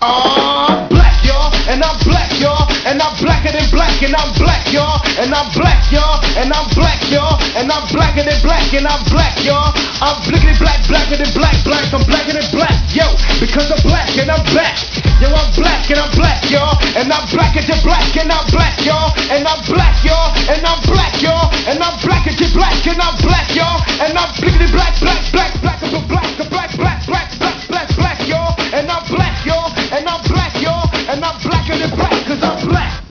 Black, y'all, and I'm black, y'all, and I'm blacker than black, and I'm black, y'all, and I'm black, y'all, and I'm black, y'all, and I'm blacker than black, and I'm black, y'all. I'm blickety black, blacker than black, black, I'm blacker than black, yo, because I'm black and I'm back. Yo, I'm black and I'm black, y'all, and I'm black as you black, and I'm black, y'all, and I'm black, y'all, and I'm black, y'all, and I'm black as you black, and I'm black, y'all, and I'm blickety black, black, black, black, I'm black, black, black, black, black, black, black, y'all, and I'm black, y'all, and I'm black, y'all, and I'm blacker than black, cause I'm black.